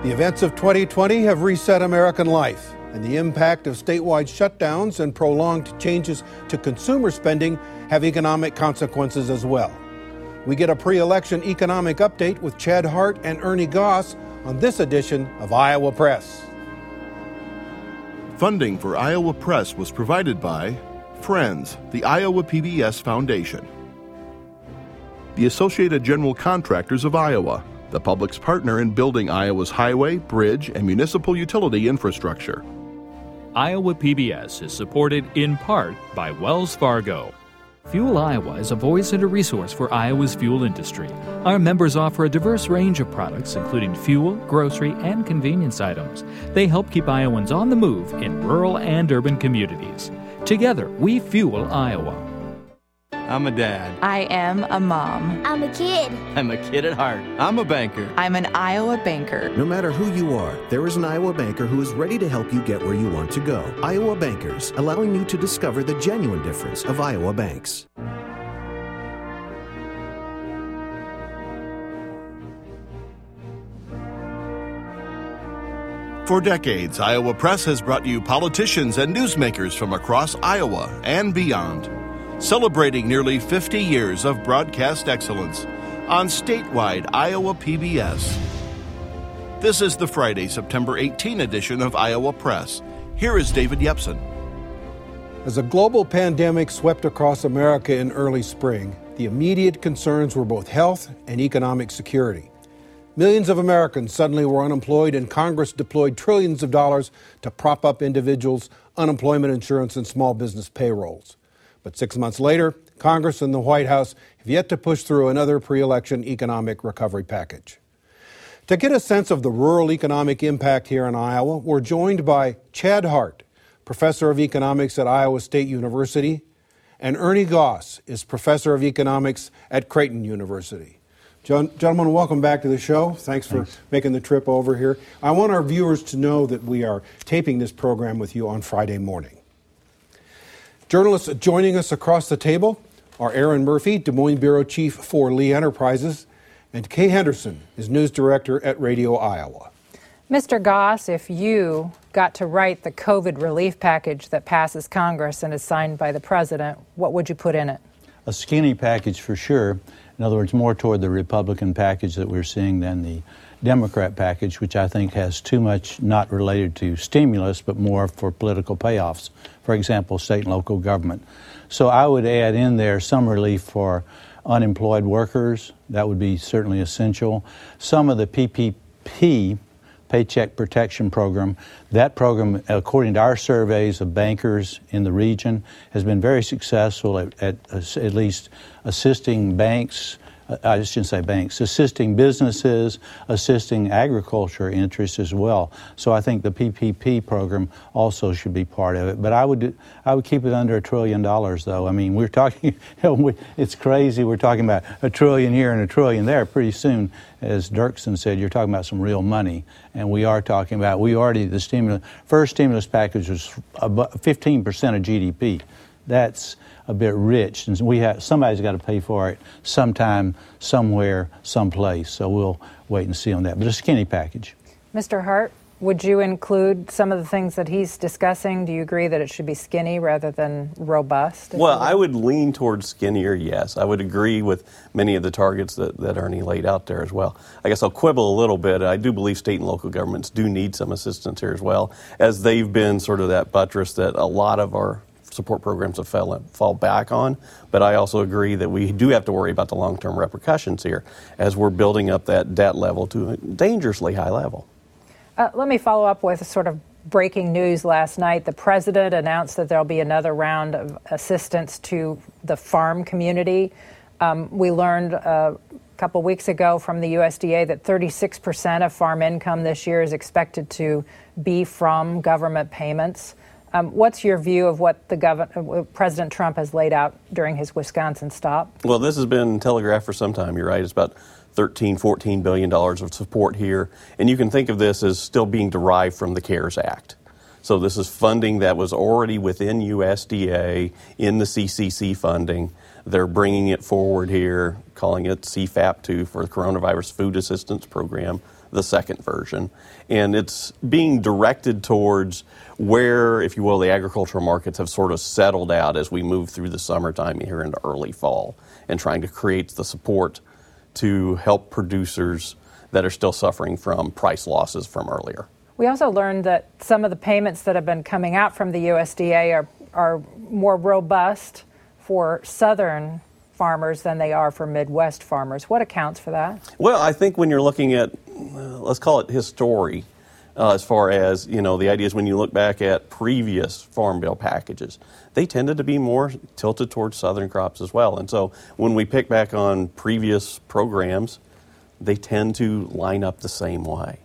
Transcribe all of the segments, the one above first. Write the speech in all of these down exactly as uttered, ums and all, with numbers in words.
The events of twenty twenty have reset American life, and the impact of statewide shutdowns and prolonged changes to consumer spending have economic consequences as well. We get a pre-election economic update with Chad Hart and Ernie Goss on this edition of Iowa Press. Funding for Iowa Press was provided by Friends, the Iowa P B S Foundation, the Associated General Contractors of Iowa, the public's partner in building Iowa's highway, bridge, and municipal utility infrastructure. Iowa P B S is supported in part by Wells Fargo. Fuel Iowa is a voice and a resource for Iowa's fuel industry. Our members offer a diverse range of products, including fuel, grocery, and convenience items. They help keep Iowans on the move in rural and urban communities. Together, we fuel Iowa. I'm a dad. I am a mom. I'm a kid. I'm a kid at heart. I'm a banker. I'm an Iowa banker. No matter who you are, there is an Iowa banker who is ready to help you get where you want to go. Iowa Bankers, allowing you to discover the genuine difference of Iowa banks. For decades, Iowa Press has brought you politicians and newsmakers from across Iowa and beyond, celebrating nearly fifty years of broadcast excellence on statewide Iowa P B S. This is the Friday, September eighteenth edition of Iowa Press. Here is David Yepsen. As a global pandemic swept across America in early spring, the immediate concerns were both health and economic security. Millions of Americans suddenly were unemployed, and Congress deployed trillions of dollars to prop up individuals' unemployment insurance and small business payrolls. But six months later, Congress and the White House have yet to push through another pre-election economic recovery package. To get a sense of the rural economic impact here in Iowa, we're joined by Chad Hart, professor of economics at Iowa State University, and Ernie Goss is professor of economics at Creighton University. Gentlemen, welcome back to the show. Thanks for Thanks. making the trip over here. I want our viewers to know that we are taping this program with you on Friday morning. Journalists joining us across the table are Aaron Murphy, Des Moines Bureau Chief for Lee Enterprises, and Kay Henderson is News Director at Radio Iowa. Mister Goss, if you got to write the COVID relief package that passes Congress and is signed by the President, what would you put in it? A skinny package for sure. In other words, more toward the Republican package that we're seeing than the Democrat package, which I think has too much not related to stimulus, but more for political payoffs. For example, state and local government. So I would add in there some relief for unemployed workers. That would be certainly essential. Some of the P P P, Paycheck Protection Program, that program, according to our surveys of bankers in the region, has been very successful at, at, at least assisting banks, I shouldn't say banks, assisting businesses, assisting agriculture interests as well. So I think the P P P program also should be part of it. But I would I would keep it under a trillion dollars, though. I mean, we're talking, it's crazy. We're talking about a trillion here and a trillion there. Pretty soon, as Dirksen said, you're talking about some real money. And we are talking about, we already, the stimulus, first stimulus package was fifteen percent of G D P. That's a bit rich, and we have somebody's got to pay for it sometime, somewhere, someplace. So we'll wait and see on that. But a skinny package. Mister Hart, would you include some of the things that he's discussing? Do you agree that it should be skinny rather than robust? Well, I would lean towards skinnier, yes. I would agree with many of the targets that, that Ernie laid out there as well. I guess I'll quibble a little bit. I do believe state and local governments do need some assistance here as well, as they've been sort of that buttress that a lot of our support programs have fell, fall back on. But I also agree that we do have to worry about the long-term repercussions here as we're building up that debt level to a dangerously high level. Uh, let me follow up with sort of breaking news last night. The President announced that there'll be another round of assistance to the farm community. Um, we learned uh, a couple weeks ago from the U S D A that thirty-six percent of farm income this year is expected to be from government payments. Um, what's your view of what the gov- uh, President Trump has laid out during his Wisconsin stop? Well, this has been telegraphed for some time. You're right. It's about thirteen, fourteen billion dollars of support here. And you can think of this as still being derived from the CARES Act. So this is funding that was already within U S D A in the C C C funding. They're bringing it forward here, calling it C FAP two for the Coronavirus Food Assistance Program, the second version. And it's being directed towards where, if you will, the agricultural markets have sort of settled out as we move through the summertime here into early fall, and trying to create the support to help producers that are still suffering from price losses from earlier. We also learned that some of the payments that have been coming out from the U S D A are, are more robust for southern farmers than they are for Midwest farmers. What accounts for that? Well, I think when you're looking at, uh, let's call it history, uh, as far as, you know, the idea is when you look back at previous Farm Bill packages, they tended to be more tilted towards southern crops as well. And so when we pick back on previous programs, they tend to line up the same way.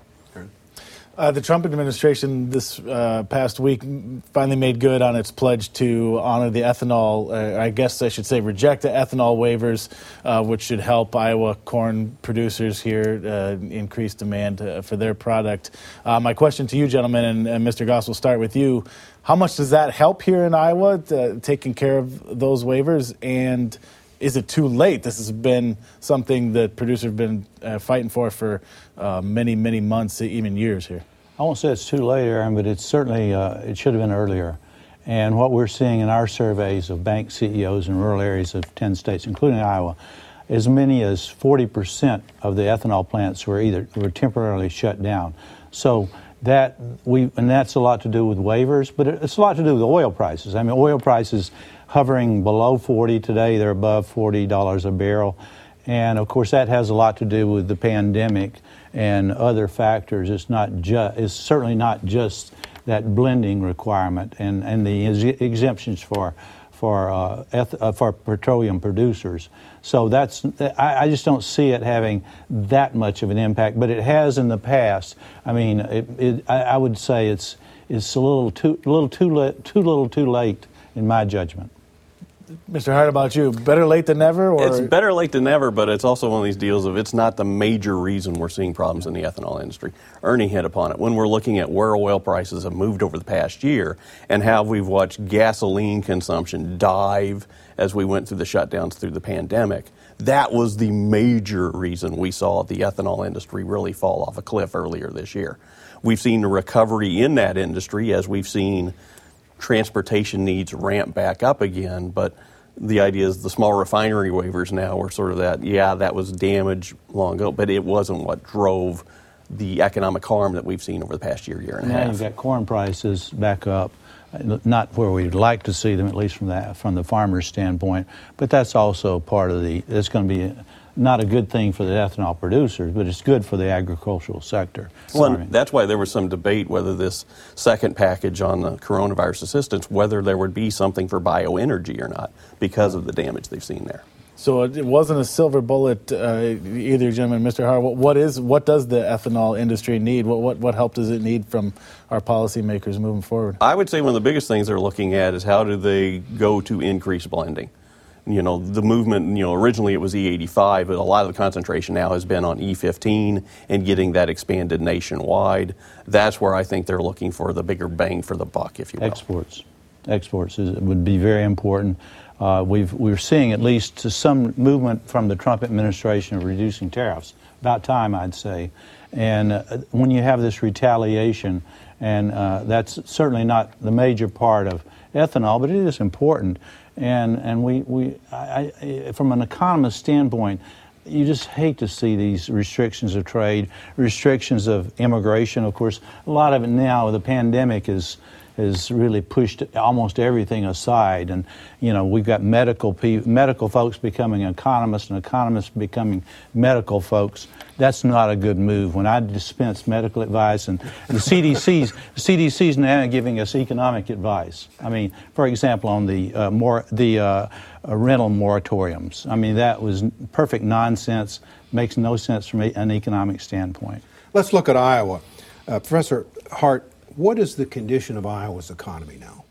Uh, the Trump administration this uh, past week finally made good on its pledge to honor the ethanol, uh, I guess I should say reject the ethanol waivers, uh, which should help Iowa corn producers here uh, increase demand uh, for their product. Uh, my question to you, gentlemen, and, and Mister Goss, will start with you. How much does that help here in Iowa, uh, taking care of those waivers? And is it too late? This has been something that producers have been uh, fighting for for uh, many, many months, even years here. I won't say it's too late, Aaron, but it's certainly, uh, it should have been earlier. And what we're seeing in our surveys of bank C E Os in rural areas of ten states, including Iowa, as many as forty percent of the ethanol plants were either were temporarily shut down. So that we, and that's a lot to do with waivers, but it's a lot to do with oil prices. I mean, oil prices hovering below forty today, they're above forty dollars a barrel. And of course, that has a lot to do with the pandemic and other factors. It's not just, it's certainly not just that blending requirement and, and the ex- exemptions for for uh, eth- uh, for petroleum producers. So that's, I, I just don't see it having that much of an impact, but it has in the past. I mean, it, it, I, I would say it's it's a little too little too late, too little too late in my judgment. Mister Hart, about you? Better late than never? Or? It's better late than never, but it's also one of these deals of it's not the major reason we're seeing problems in the ethanol industry. Ernie hit upon it. When we're looking at where oil prices have moved over the past year and how we've watched gasoline consumption dive as we went through the shutdowns through the pandemic, that was the major reason we saw the ethanol industry really fall off a cliff earlier this year. We've seen a recovery in that industry as we've seen transportation needs ramp back up again, but the idea is the small refinery waivers now are sort of that, yeah, that was damage long ago, but it wasn't what drove the economic harm that we've seen over the past year, year and a half. Now you've got corn prices back up, not where we'd like to see them, at least from that from the farmer's standpoint, but that's also part of the, it's going to be not a good thing for the ethanol producers, but it's good for the agricultural sector. Well, that's why there was some debate whether this second package on the coronavirus assistance, whether there would be something for bioenergy or not because of the damage they've seen there. So it wasn't a silver bullet, uh, either, gentlemen. Mister Hart, what, what is what does the ethanol industry need? What, what what help does it need from our policymakers moving forward? I would say one of the biggest things they're looking at is how do they go to increase blending. You know, the movement, you know, originally it was E eighty-five, but a lot of the concentration now has been on E fifteen and getting that expanded nationwide. That's where I think they're looking for the bigger bang for the buck, if you will. Exports. Exports is, would be very important. Uh, we've, we're seeing at least some movement from the Trump administration of reducing tariffs. About time, I'd say. And uh, when you have this retaliation, and uh, that's certainly not the major part of ethanol, but it is important. And and we, we I, I, from an economist standpoint, you just hate to see these restrictions of trade, restrictions of immigration. Of course, a lot of it now, the pandemic is has really pushed almost everything aside. And, you know, we've got medical pe- medical folks becoming economists and economists becoming medical folks. That's not a good move. When I dispense medical advice, and the C D C's the C D C's now giving us economic advice. I mean, for example, on the uh, more the uh, uh, rental moratoriums. I mean, that was perfect nonsense. Makes no sense from an economic standpoint. Let's look at Iowa. Uh, Professor Hart, what is the condition of Iowa's economy now?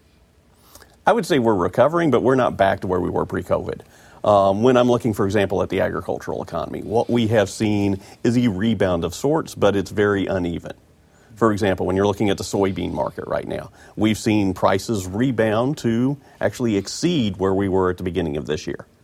I would say we're recovering, but we're not back to where we were pre-COVID. Um, when I'm looking, for example, at the agricultural economy, what we have seen is a rebound of sorts, but it's very uneven. For example, when you're looking at the soybean market right now, we've seen prices rebound to actually exceed where we were at the beginning of this year.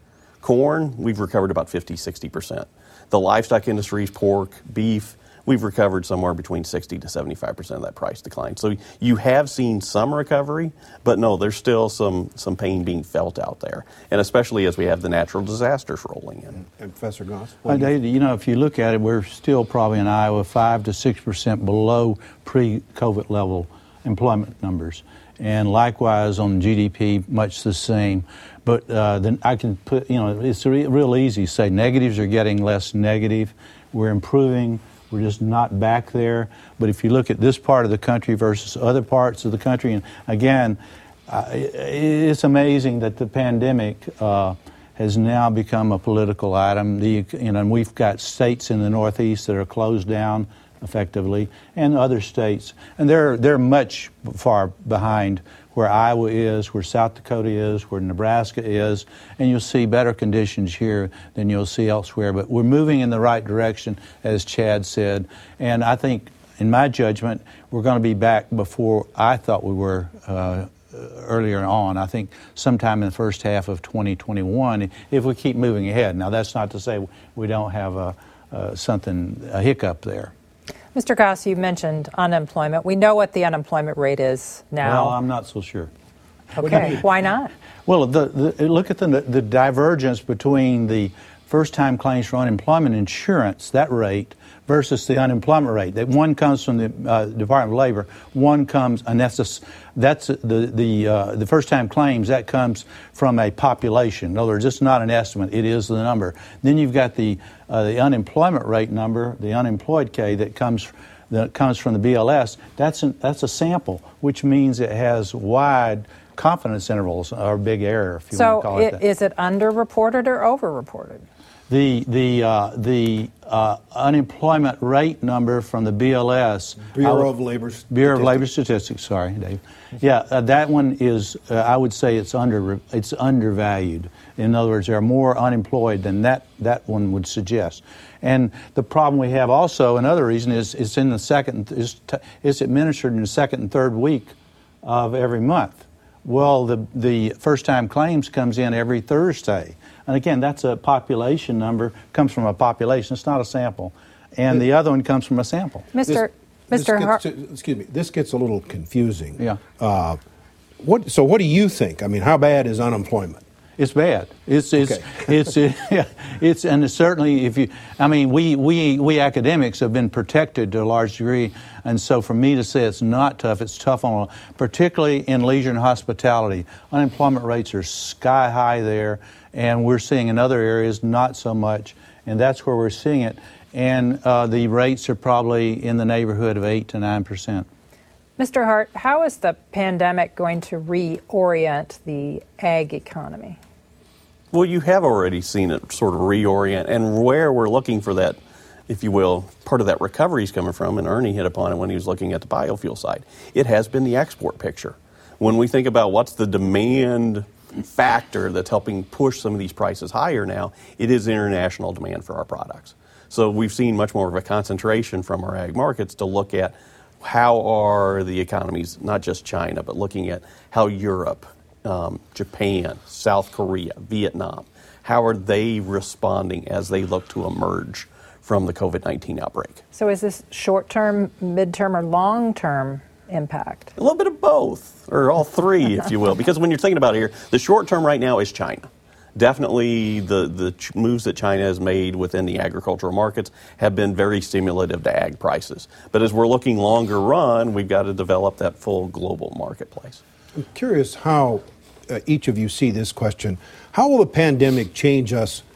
Corn, we've recovered about fifty, sixty percent. The livestock industries, pork, beef, we've recovered somewhere between sixty to seventy-five percent of that price decline. So you have seen some recovery, but no, there's still some, some pain being felt out there, and especially as we have the natural disasters rolling in. And Professor Goss? Uh, David, you know, if you look at it, we're still probably in Iowa five to six percent below pre-COVID level employment numbers. And likewise on G D P, much the same. But uh, then I can put, you know, it's re- real easy to say negatives are getting less negative. We're improving. We're just not back there. But if you look at this part of the country versus other parts of the country, and again, uh, it's amazing that the pandemic uh, has now become a political item. The, you know, and we've got states in the Northeast that are closed down effectively, and other states, and they're they're much far behind where Iowa is, where South Dakota is, where Nebraska is, and you'll see better conditions here than you'll see elsewhere. But we're moving in the right direction, as Chad said, and I think, in my judgment, we're going to be back before I thought we were uh, earlier on. I think sometime in the first half of twenty twenty-one, if we keep moving ahead. Now, that's not to say we don't have a, uh, something, a hiccup there. Mister Goss, you mentioned unemployment. We know what the unemployment rate is now. Well, I'm not so sure. Okay, why not? Well, the, the, look at the, the divergence between the first-time claims for unemployment insurance, that rate, versus the unemployment rate. That one comes from the uh, Department of Labor, one comes, and that's a, that's the the uh, the first-time claims. That comes from a population. In other words, it's not an estimate; it is the number. Then you've got the uh, the unemployment rate number, the unemployed K, that comes that comes from the B L S. That's an, that's a sample, which means it has wide confidence intervals, or big error, if you so want to call it, it that. Is it underreported or overreported? The the uh, the uh, unemployment rate number from the B L S, Bureau of Labor Statistics. Bureau of Labor Statistics. Sorry, Dave. Yeah, uh, that one is. Uh, I would say it's under it's undervalued. In other words, there are more unemployed than that that one would suggest. And the problem we have also, another reason is it's in the second is t- it's administered in the second and third week of every month. Well, the the first time claims comes in every Thursday. And again, that's a population number, comes from a population. It's not a sample. And the other one comes from a sample. Mister This, Mister this Har- gets, excuse me, this gets a little confusing. Yeah. Uh, what, so what do you think? I mean, how bad is unemployment? It's bad. It's it's Okay. it's it, yeah, it's and it's certainly if you I mean we we we academics have been protected to a large degree, and so for me to say it's not tough, it's tough on particularly in leisure and hospitality. Unemployment rates are sky high there, and we're seeing in other areas not so much, and that's where we're seeing it. And uh, the rates are probably in the neighborhood of eight to nine percent. Mister Hart, how is the pandemic going to reorient the ag economy? Well, you have already seen it sort of reorient, and where we're looking for that, if you will, part of that recovery is coming from, and Ernie hit upon it when he was looking at the biofuel side. It has been the export picture. When we think about what's the demand factor that's helping push some of these prices higher now, it is international demand for our products. So we've seen much more of a concentration from our ag markets to look at how are the economies, not just China, but looking at how Europe, um, Japan, South Korea, Vietnam, how are they responding as they look to emerge from the COVID nineteen outbreak? So is this short-term, mid-term, or long-term impact? A little bit of both, or all three, if you will, because when you're thinking about it here, the short term right now is China. Definitely the, the ch- moves that China has made within the agricultural markets have been very stimulative to ag prices. But as we're looking longer run, we've got to develop that full global marketplace. I'm curious how uh, each of you see this question. How will the pandemic change us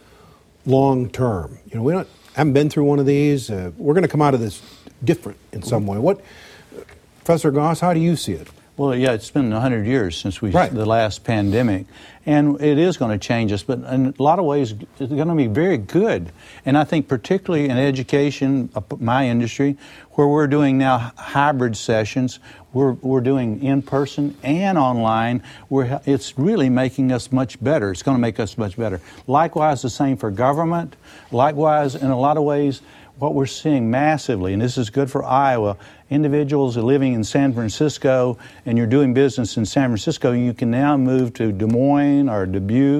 long term? You know, we don't, haven't been through one of these. Uh, we're going to come out of this different in some way. What, uh, Professor Goss, how do you see it? Well, yeah, it's been one hundred years since we right. the last pandemic, and it is going to change us, but in a lot of ways it's going to be very good. And I think particularly in education, my industry, where we're doing now hybrid sessions, we're we're doing in-person and online, we're, it's really making us much better. It's going to make us much better. Likewise, the same for government. Likewise, in a lot of ways, what we're seeing massively, and this is good for Iowa, individuals are living in San Francisco and you're doing business in San Francisco, you can now move to Des Moines or Dubuque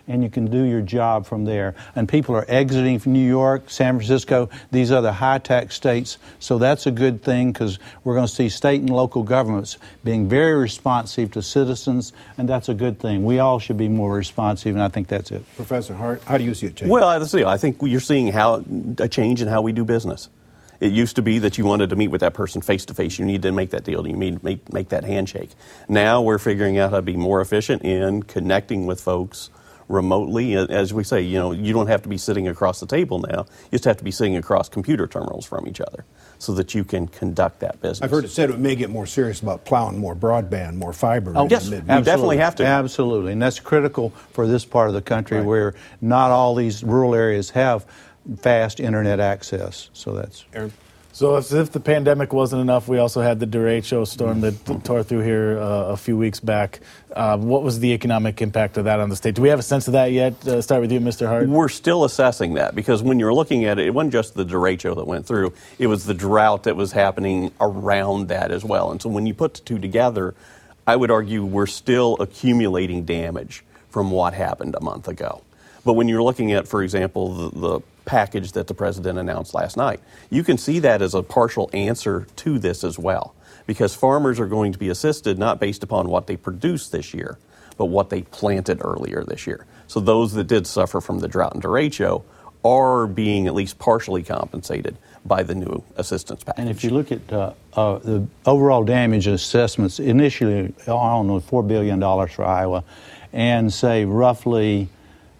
and you can do your job from there. And people are exiting from New York, San Francisco, these other high-tax states. So that's a good thing, because we're going to see state and local governments being very responsive to citizens, and that's a good thing. We all should be more responsive, and I think that's it. Professor Hart, how do you see it change? Well, I see. I think you're seeing how a change in how we do business. It used to be that you wanted to meet with that person face-to-face. You need to make that deal. You need to make, make that handshake. Now we're figuring out how to be more efficient in connecting with folks remotely. As we say, you know, you don't have to be sitting across the table now. You just have to be sitting across computer terminals from each other so that you can conduct that business. I've heard it said it may get more serious about plowing more broadband, more fiber. Oh, yes, you definitely have to. Absolutely, and that's critical for this part of the country, right, where not all these rural areas have fast internet access. So that's Aaron. So as if the pandemic wasn't enough, we also had the derecho storm that tore through here uh, a few weeks back. Uh, what was the economic impact of that on the state? Do we have a sense of that yet? Uh, start with you, Mister Hart. We're still assessing that, because when you're looking at it, it wasn't just the derecho that went through. It was the drought that was happening around that as well. And so when you put the two together, I would argue we're still accumulating damage from what happened a month ago. But when you're looking at, for example, the, the package that the president announced last night, you can see that as a partial answer to this as well, because farmers are going to be assisted not based upon what they produced this year, but what they planted earlier this year. So those that did suffer from the drought and derecho are being at least partially compensated by the new assistance package. And if you look at uh, uh, the overall damage assessments, initially, I don't know, four billion dollars for Iowa, and say roughly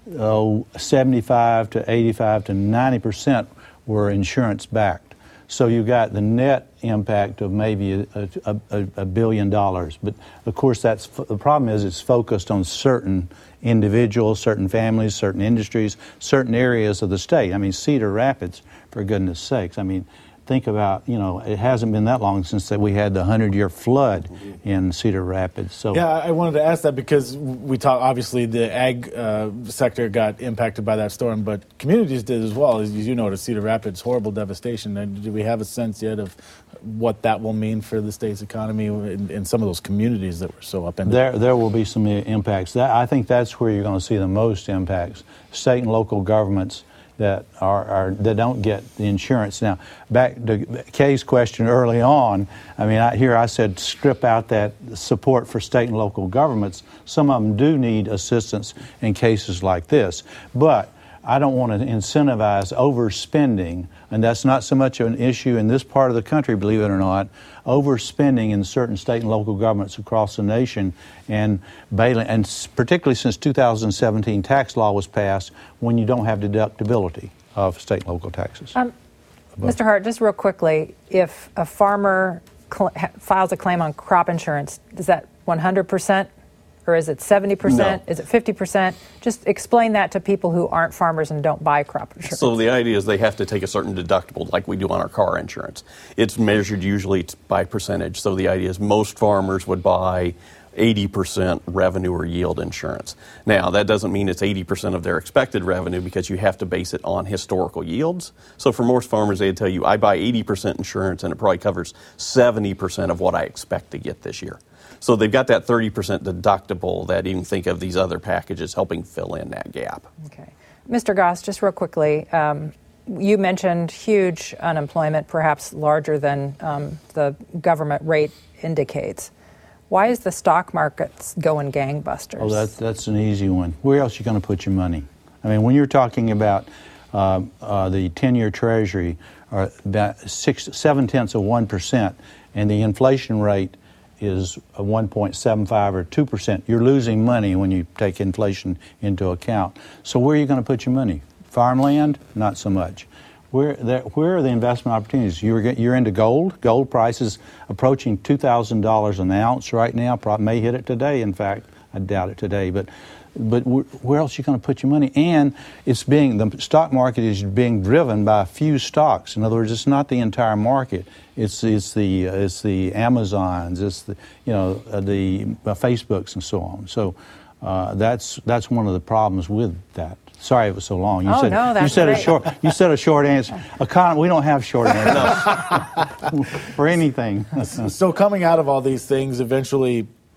Oh, seventy-five to eighty-five to ninety percent were insurance backed. So you got the net impact of maybe a, a, a, a billion dollars. But of course, that's the problem is it's focused on certain individuals, certain families, certain industries, certain areas of the state. I mean, Cedar Rapids, for goodness sakes. I mean, think about, you know, it hasn't been that long since that we had the hundred-year flood in Cedar Rapids. So yeah, I wanted to ask that because we talk. Obviously, the ag uh, sector got impacted by that storm, but communities did as well. As you noticed, Cedar Rapids, horrible devastation. And do we have a sense yet of what that will mean for the state's economy in, in some of those communities that were so upended? There, there will be some impacts. That, I think that's where you're going to see the most impacts. State and local governments that are, are that don't get the insurance. Now, back to Kay's question early on, I mean, I, here I said strip out that support for state and local governments. Some of them do need assistance in cases like this, but I don't want to incentivize overspending, and that's not so much an issue in this part of the country, believe it or not, overspending in certain state and local governments across the nation, and bailing, and particularly since two thousand seventeen tax law was passed, when you don't have deductibility of state and local taxes. Um, Mister Hart, just real quickly, if a farmer cl- files a claim on crop insurance, is that one hundred percent? Or is it seventy percent? No. Is it fifty percent? Just explain that to people who aren't farmers and don't buy crop insurance. So the idea is they have to take a certain deductible like we do on our car insurance. It's measured usually by percentage. So the idea is most farmers would buy eighty percent revenue or yield insurance. Now, that doesn't mean it's eighty percent of their expected revenue, because you have to base it on historical yields. So for most farmers, they'd tell you, I buy eighty percent insurance and it probably covers seventy percent of what I expect to get this year. So they've got that thirty percent deductible that you can think of these other packages helping fill in that gap. Okay. Mister Goss, just real quickly, um, you mentioned huge unemployment, perhaps larger than um, the government rate indicates. Why is the stock market going gangbusters? Oh, that, that's an easy one. Where else are you going to put your money? I mean, when you're talking about uh, uh, the ten-year Treasury, or about six, seven-tenths of one percent, and the inflation rate is a one point seven five or two percent. You're losing money when you take inflation into account. So where are you going to put your money? Farmland? Not so much. Where, there, where are the investment opportunities? You're, you're into gold. Gold prices approaching two thousand dollars an ounce right now. Probably may hit it today, in fact. I doubt it today. But but where else are you going to put your money? And it's being, the stock market is being driven by a few stocks. In other words, it's not the entire market. It's it's the uh, it's the Amazons, it's the you know uh, the uh, Facebooks and so on. So uh, that's that's one of the problems with that. Sorry it was so long. You oh, said no, that's you said great. a short you said a short answer. Econ- we don't have short answers for anything. So coming out of all these things, eventually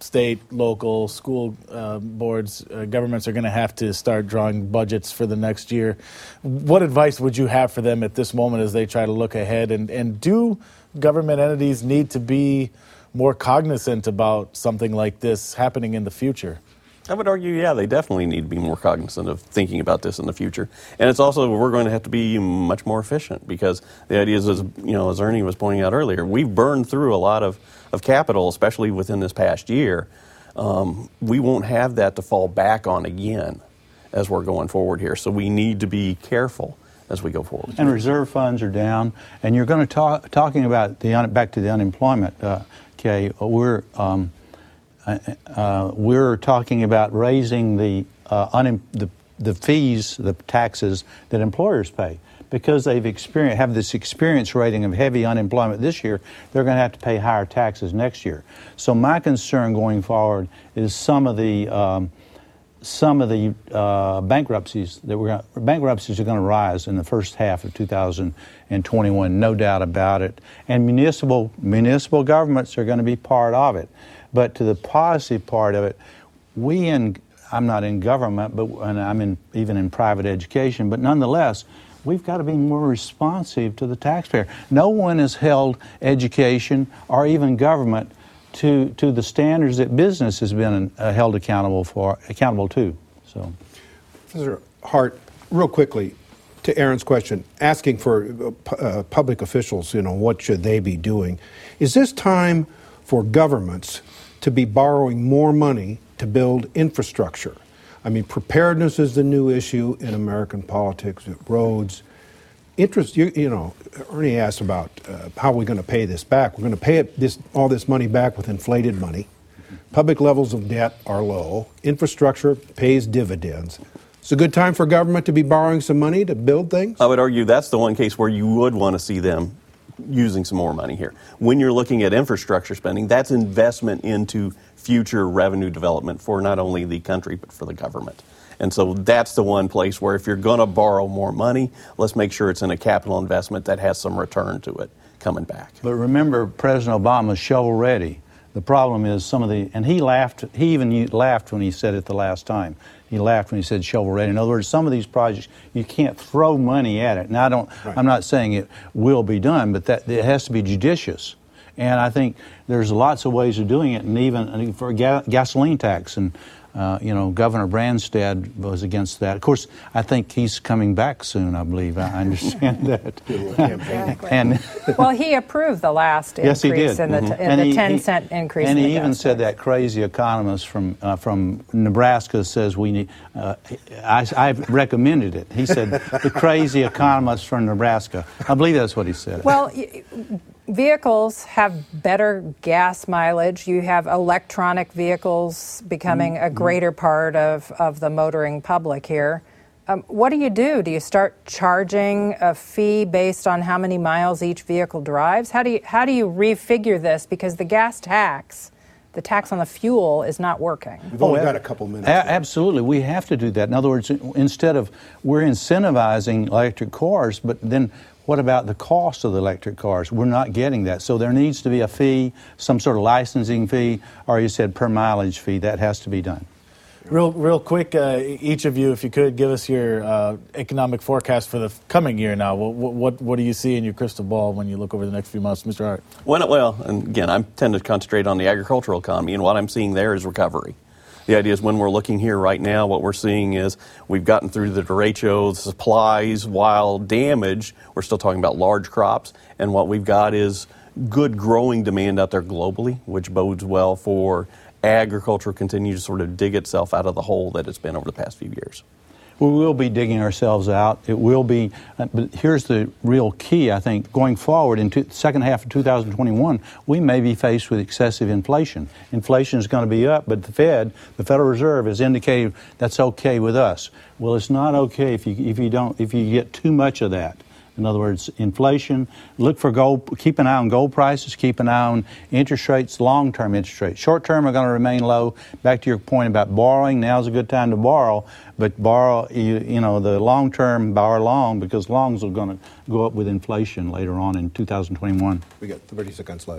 state, local, school uh, boards, uh, governments are going to have to start drawing budgets for the next year. What advice would you have for them at this moment as they try to look ahead? And, and do government entities need to be more cognizant about something like this happening in the future? I would argue, yeah, they definitely need to be more cognizant of thinking about this in the future. And it's also, we're going to have to be much more efficient, because the idea is, as, you know, as Ernie was pointing out earlier, we've burned through a lot of, of capital, especially within this past year. Um, we won't have that to fall back on again as we're going forward here. So we need to be careful as we go forward. And reserve funds are down. And you're going to talk, talking about the, un, back to the unemployment, uh, Kay, we're... Um, Uh, uh, we're talking about raising the, uh, un- the the fees, the taxes that employers pay, because they've experienced have this experience rating of heavy unemployment this year. They're going to have to pay higher taxes next year. So my concern going forward is some of the um, some of the uh, bankruptcies that we're gonna, bankruptcies are going to rise in the first half of two thousand twenty-one, no doubt about it. And municipal municipal governments are going to be part of it. But to the positive part of it, we in, I'm not in government, but and I'm in even in private education, but nonetheless, we've got to be more responsive to the taxpayer. No one has held education or even government to to the standards that business has been uh, held accountable for, accountable to. So, Professor Hart, real quickly, to Aaron's question, asking for uh, public officials, you know, what should they be doing? Is this time for governments to be borrowing more money to build infrastructure? I mean, preparedness is the new issue in American politics, roads. Interest, you, you know, Ernie asked about uh, how we're going to pay this back. We're going to pay it, this, all this money back with inflated money. Public levels of debt are low. Infrastructure pays dividends. It's a good time for government to be borrowing some money to build things? I would argue that's the one case where you would want to see them using some more money here. When you're looking at infrastructure spending, that's investment into future revenue development for not only the country, but for the government. And so that's the one place where if you're going to borrow more money, let's make sure it's in a capital investment that has some return to it coming back. But remember, President Obama's shovel ready. The problem is some of the, and he laughed, he even laughed when he said it the last time. He laughed when he said shovel ready. In other words, some of these projects, you can't throw money at it. Now, I don't, right. I'm not saying it will be done, but that it has to be judicious. And I think there's lots of ways of doing it, and even for ga- gasoline tax. And, uh, you know, Governor Branstad was against that. Of course, I think he's coming back soon, I believe. I understand that. Exactly. And well, he approved the last yes, increase he did. in the, Mm-hmm. in the he, ten he, cent increase. And in he the even gas said tax. that crazy economist from uh, from Nebraska says we need. Uh, I, I've recommended it. He said the crazy economist from Nebraska. I believe that's what he said. Well. Y- Vehicles have better gas mileage. You have electronic vehicles becoming mm-hmm. a greater part of, of the motoring public here. Um, what do you do? Do you start charging a fee based on how many miles each vehicle drives? How do you, how do you refigure this? Because the gas tax, the tax on the fuel, is not working. We've only oh, got a couple minutes. A- absolutely. We have to do that. In other words, instead of, we're incentivizing electric cars, but then what about the cost of the electric cars? We're not getting that. So there needs to be a fee, some sort of licensing fee, or you said per mileage fee. That has to be done. Real real quick, uh, each of you, if you could, give us your uh, economic forecast for the coming year now. What, what what do you see in your crystal ball when you look over the next few months? Mister Hart. Well, well, and again, I tend to concentrate on the agricultural economy, and what I'm seeing there is recovery. The idea is when we're looking here right now, what we're seeing is we've gotten through the derecho, the supplies, while damage, we're still talking about large crops, and what we've got is good growing demand out there globally, which bodes well for agriculture continue to sort of dig itself out of the hole that it's been over the past few years. We will be digging ourselves out. It will be, uh, but here's the real key, I think, going forward into the second half of two thousand twenty-one, we may be faced with excessive inflation. Inflation is going to be up, but the Fed, the Federal Reserve, has indicated that's okay with us. Well, it's not okay if you if you don't if you get too much of that. In other words, inflation, look for gold, keep an eye on gold prices, keep an eye on interest rates, long-term interest rates. Short-term are going to remain low. Back to your point about borrowing, now's a good time to borrow, but borrow, you, you know, the long-term, borrow long, because longs are going to go up with inflation later on in two thousand twenty-one. We got thirty seconds left.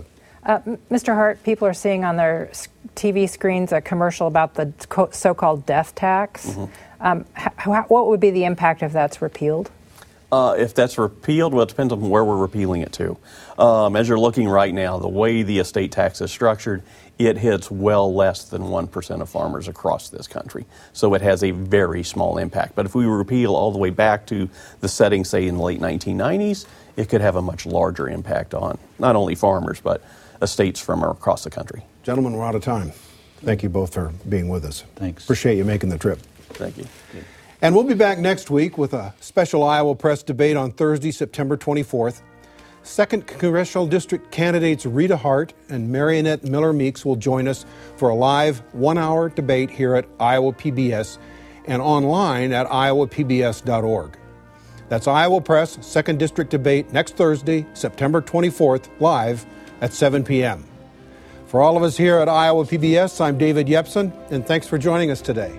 Uh, Mister Hart, people are seeing on their T V screens a commercial about the so-called death tax. Mm-hmm. Um, how, what would be the impact if that's repealed? Uh, if that's repealed, well, it depends on where we're repealing it to. Um, as you're looking right now, the way the estate tax is structured, it hits well less than one percent of farmers across this country. So it has a very small impact. But if we repeal all the way back to the setting, say, in the late nineteen nineties, it could have a much larger impact on not only farmers, but estates from across the country. Gentlemen, we're out of time. Thank you both for being with us. Thanks. Appreciate you making the trip. Thank you. And we'll be back next week with a special Iowa Press debate on Thursday, September twenty-fourth. Second Congressional District candidates Rita Hart and Marionette Miller Meeks will join us for a live one-hour debate here at Iowa P B S and online at iowa p b s dot org. That's Iowa Press Second District debate next Thursday, September twenty-fourth, live at seven p.m. For all of us here at Iowa P B S, I'm David Yepsen, and thanks for joining us today.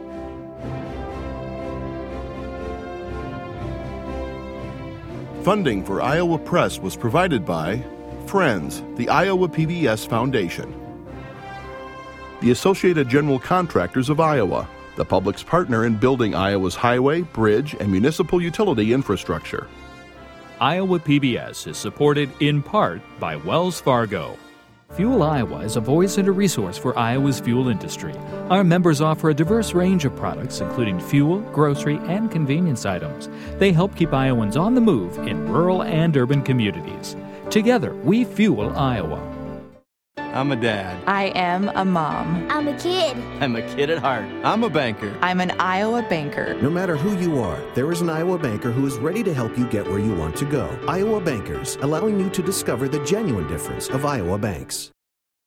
Funding for Iowa Press was provided by Friends, the Iowa P B S Foundation, the Associated General Contractors of Iowa, the public's partner in building Iowa's highway, bridge, and municipal utility infrastructure. Iowa P B S is supported in part by Wells Fargo. Fuel Iowa is a voice and a resource for Iowa's fuel industry. Our members offer a diverse range of products, including fuel, grocery, and convenience items. They help keep Iowans on the move in rural and urban communities. Together, we fuel Iowa. I'm a dad. I am a mom. I'm a kid. I'm a kid at heart. I'm a banker. I'm an Iowa banker. No matter who you are, there is an Iowa banker who is ready to help you get where you want to go. Iowa Bankers, allowing you to discover the genuine difference of Iowa banks.